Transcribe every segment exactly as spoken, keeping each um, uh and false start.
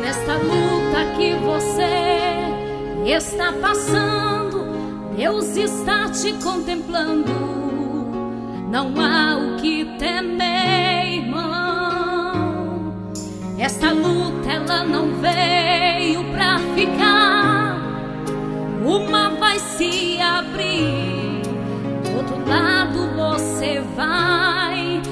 Esta luta que você está passando, Deus está te contemplando. Não há o que temer, irmão. Esta luta, ela não veio pra ficar. Uma vai se abrir, do outro lado você vai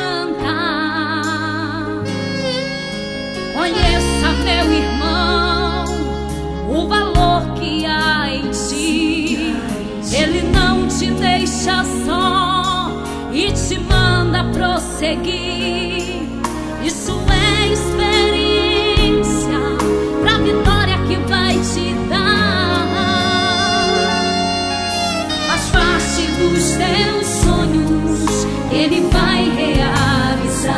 cantar. Conheça, meu irmão, o valor que há em ti. Ele não te deixa só e te manda prosseguir. Isso é experiência pra vitória que vai te dar. Faz parte dos teus sonhos, Ele vai realizar.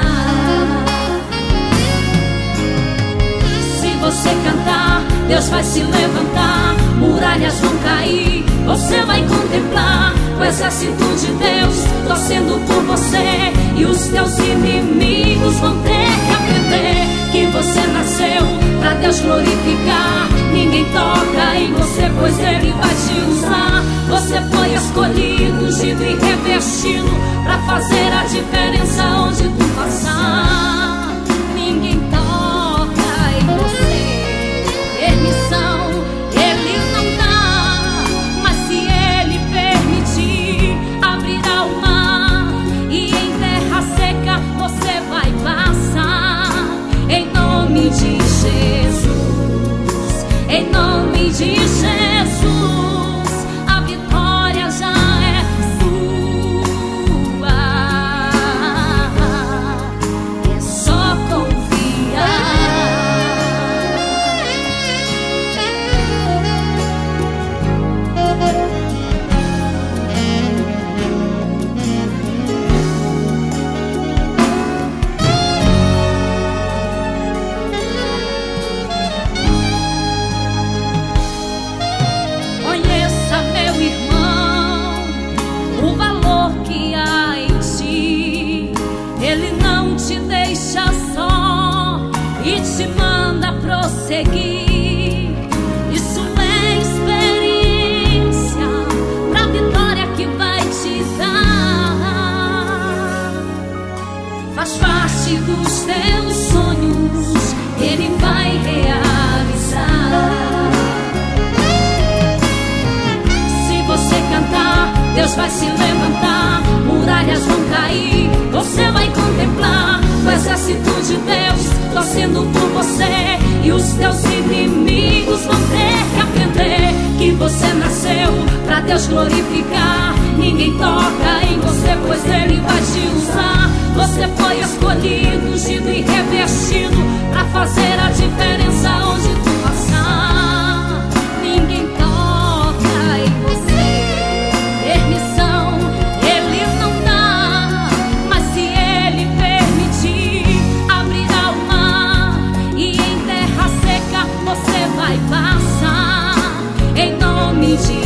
Se você cantar, Deus vai se levantar, muralhas vão cair, você vai contemplar o exército de Deus torcendo por você. E os teus inimigos vão ter que aprender que você nasceu pra Deus glorificar. Ninguém toca em você, pois Ele vai te usar. Você foi escolhido, ungido e revestido pra fazer a diferença onde tu passar. Ninguém toca em você, permissão Ele não dá. Mas se Ele permitir, abrirá o mar e em terra seca você vai passar. Em nome de Jesus, em nome de Jesus, a vitória já é sua. É só prosseguir. Isso é experiência pra vitória que vai te dar. Faz parte dos teus sonhos, Ele vai realizar. Se você cantar, Deus vai se levantar, muralhas vão cair, você vai contemplar o exército de Deus torcendo por você. E os teus inimigos vão ter que aprender que você nasceu pra Deus glorificar. Ninguém toca em você, pois Ele vai te usar. Você foi escolhido, ungido e revestido pra fazer a diferença onde tu passar. Ninguém toca em você, permissão Ele não dá. Mas se Ele permitir, abrirá o mar e em terra seca você vai passar. Em nome de